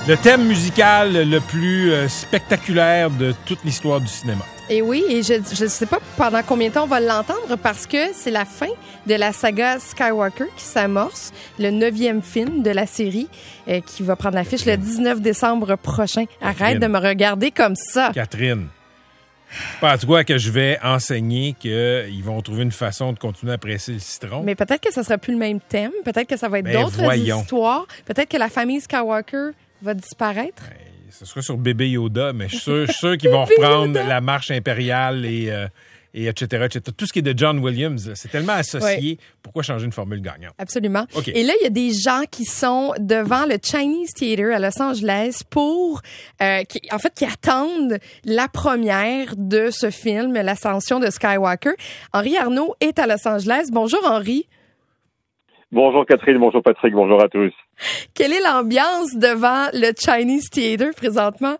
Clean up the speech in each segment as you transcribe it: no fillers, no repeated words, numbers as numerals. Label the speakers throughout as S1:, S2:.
S1: le thème musical le plus spectaculaire de toute l'histoire du cinéma.
S2: Et oui, et je ne sais pas pendant combien de temps on va l'entendre parce que c'est la fin de la saga Skywalker qui s'amorce, le 9e film de la série qui va prendre l'affiche le 19 décembre prochain. Catherine. Arrête de me regarder comme ça.
S1: Catherine, pense quoi que je vais enseigner qu'ils vont trouver une façon de continuer à presser le citron?
S2: Mais peut-être que ça sera plus le même thème, peut-être que ça va être d'autres histoires, peut-être que la famille Skywalker va disparaître.
S1: Ce sera sur bébé Yoda, mais je suis sûr qu'ils vont reprendre la marche impériale et etc., etc. Tout ce qui est de John Williams, c'est tellement associé. Oui. Pourquoi changer une formule gagnante?
S2: Absolument.
S1: Okay.
S2: Et là, il y a des gens qui sont devant le Chinese Theatre à Los Angeles pour, qui attendent la première de ce film, l'ascension de Skywalker. Henri Arnaud est à Los Angeles. Bonjour, Henri.
S3: Bonjour Catherine, bonjour Patrick, bonjour à tous.
S2: Quelle est l'ambiance devant le Chinese Theatre présentement?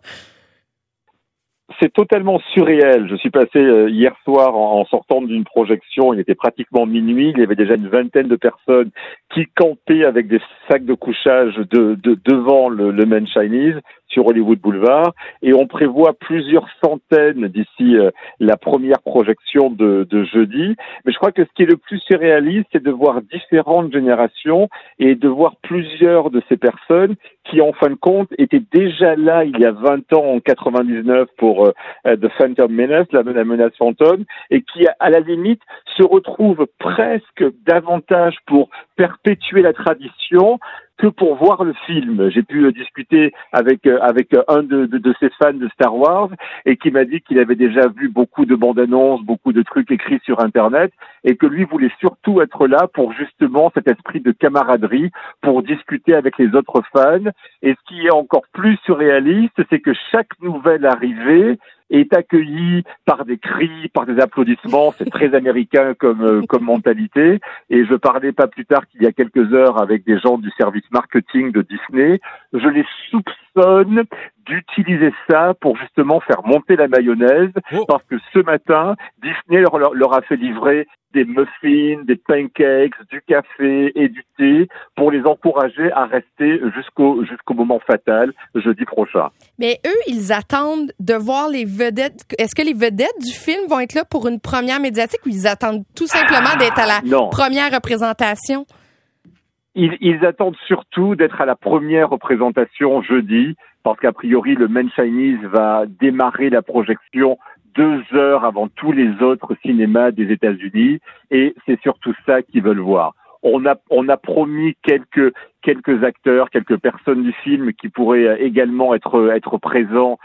S3: C'est totalement surréel. Je suis passé hier soir en sortant d'une projection, il était pratiquement minuit, il y avait déjà une vingtaine de personnes qui campaient avec des sacs de couchage devant le Main Chinese sur Hollywood Boulevard, et on prévoit plusieurs centaines d'ici la première projection de jeudi. Mais je crois que ce qui est le plus surréaliste, c'est de voir différentes générations et de voir plusieurs de ces personnes qui, en fin de compte, étaient déjà là il y a 20 ans, en 99, pour The Phantom Menace, la menace fantôme, et qui, à la limite, se retrouvent presque davantage pour perpétuer la tradition que pour voir le film. J'ai pu discuter avec un de ces fans de Star Wars et qui m'a dit qu'il avait déjà vu beaucoup de bandes annonces, beaucoup de trucs écrits sur Internet et que lui voulait surtout être là pour justement cet esprit de camaraderie, pour discuter avec les autres fans. Et ce qui est encore plus surréaliste, c'est que chaque nouvelle arrivée est accueilli par des cris, par des applaudissements. C'est très américain comme mentalité. Et je parlais pas plus tard qu'il y a quelques heures avec des gens du service marketing de Disney. Je les soupçonne d'utiliser ça pour justement faire monter la mayonnaise, parce que ce matin, Disney leur a fait livrer des muffins, des pancakes, du café et du thé pour les encourager à rester jusqu'au moment fatal, jeudi prochain.
S2: Mais eux, ils attendent de voir les vedettes. Est-ce que les vedettes du film vont être là pour une première médiatique ou ils attendent tout simplement d'être à la première représentation?
S3: Ils attendent surtout d'être à la première représentation jeudi, parce qu'a priori, le Main Chinese va démarrer la projection 2 heures avant tous les autres cinémas des États-Unis, et c'est surtout ça qu'ils veulent voir. On a promis quelques acteurs, quelques personnes du film qui pourraient également être présents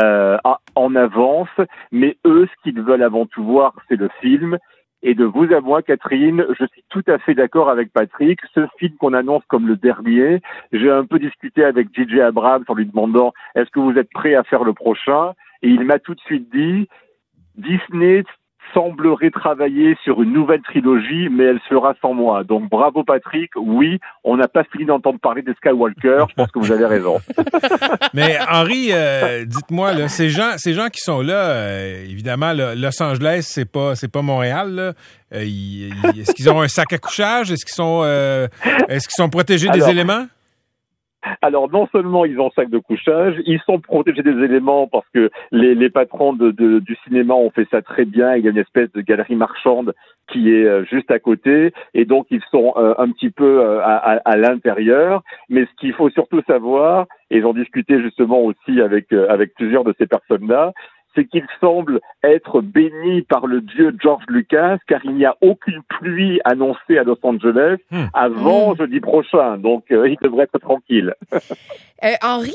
S3: en avance, mais eux, ce qu'ils veulent avant tout voir, c'est le film. Et de vous à moi, Catherine, je suis tout à fait d'accord avec Patrick. Ce film qu'on annonce comme le dernier, j'ai un peu discuté avec J.J. Abrams en lui demandant « Est-ce que vous êtes prêt à faire le prochain ?» Et il m'a tout de suite dit « Disney semblerait travailler sur une nouvelle trilogie, mais elle sera sans moi. » Donc bravo Patrick, oui, on n'a pas fini d'entendre parler des Skywalker, je pense que vous avez raison.
S1: Mais Henri, dites-moi, là, ces gens qui sont là, évidemment, là, Los Angeles, c'est pas Montréal, là. Est-ce qu'ils ont un sac à couchage? Est-ce qu'ils sont protégés des éléments?
S3: Alors, non seulement ils ont sac de couchage, ils sont protégés des éléments parce que les patrons du cinéma ont fait ça très bien. Il y a une espèce de galerie marchande qui est juste à côté, et donc ils sont un petit peu à l'intérieur. Mais ce qu'il faut surtout savoir, et j'en discutais justement aussi avec plusieurs de ces personnes-là, c'est qu'ils semblent être bénis par le dieu George Lucas, car il n'y a aucune pluie annoncée à Los Angeles avant jeudi prochain. Donc, il devrait être tranquille.
S2: Henri,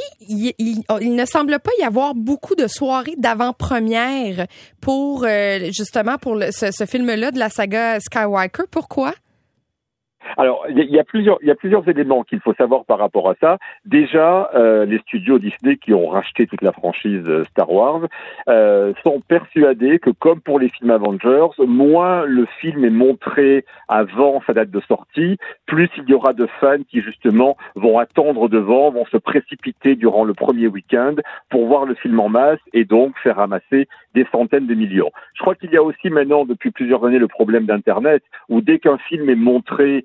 S2: il ne semble pas y avoir beaucoup de soirées d'avant-première pour, justement, pour ce film-là de la saga Skywalker. Pourquoi?
S3: Alors, il y a plusieurs éléments qu'il faut savoir par rapport à ça. Déjà, les studios Disney qui ont racheté toute la franchise Star Wars sont persuadés que, comme pour les films Avengers, moins le film est montré avant sa date de sortie, plus il y aura de fans qui, justement, vont attendre devant, vont se précipiter durant le premier week-end pour voir le film en masse et donc faire ramasser des centaines de millions. Je crois qu'il y a aussi maintenant, depuis plusieurs années, le problème d'Internet, où dès qu'un film est montré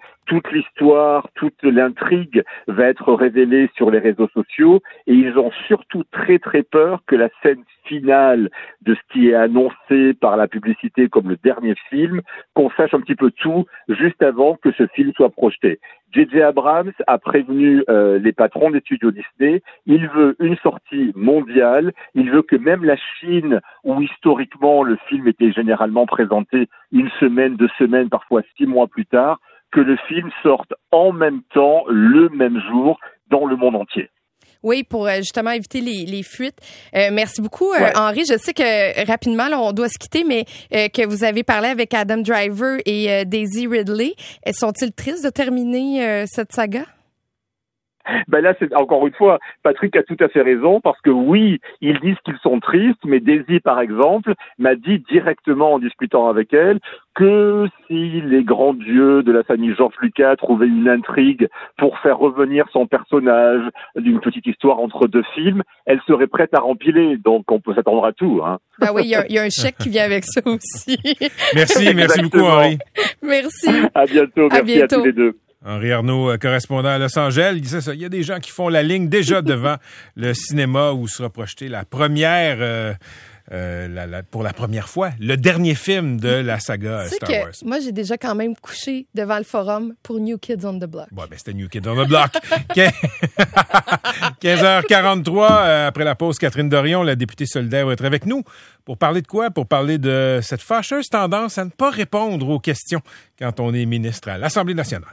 S3: toute l'histoire, toute l'intrigue va être révélée sur les réseaux sociaux et ils ont surtout très très peur que la scène finale de ce qui est annoncé par la publicité comme le dernier film, qu'on sache un petit peu tout juste avant que ce film soit projeté. J.J. Abrams a prévenu les patrons des studios Disney, il veut une sortie mondiale, il veut que même la Chine, où historiquement le film était généralement présenté une semaine, 2 semaines, parfois 6 mois plus tard, que le film sorte en même temps, le même jour, dans le monde entier.
S2: Oui, pour justement éviter les fuites. Merci beaucoup, Henri. Je sais que rapidement, là, on doit se quitter, mais que vous avez parlé avec Adam Driver et Daisy Ridley. Sont-ils tristes de terminer cette saga?
S3: Ben là, c'est encore une fois, Patrick a tout à fait raison, parce que oui, ils disent qu'ils sont tristes, mais Daisy, par exemple, m'a dit directement en discutant avec elle que si les grands dieux de la famille George Lucas trouvaient une intrigue pour faire revenir son personnage d'une petite histoire entre 2 films, elle serait prête à rempiler. Donc, on peut s'attendre à tout. Hein.
S2: Ben oui, il y a un chèque qui vient avec ça aussi.
S1: Merci beaucoup, Henri.
S2: Merci.
S3: À bientôt. Merci à tous les deux.
S1: Henri Arnaud, correspondant à Los Angeles, il disait ça. Il y a des gens qui font la ligne déjà devant le cinéma où sera projeté la première, pour la première fois, le dernier film de la saga Star Wars.
S2: Moi, j'ai déjà quand même couché devant le forum pour New Kids on the Block.
S1: Ouais, ben c'était New Kids on the Block. 15h43, après la pause, Catherine Dorion, la députée solidaire, va être avec nous. Pour parler de quoi? Pour parler de cette fâcheuse tendance à ne pas répondre aux questions quand on est ministre à l'Assemblée nationale.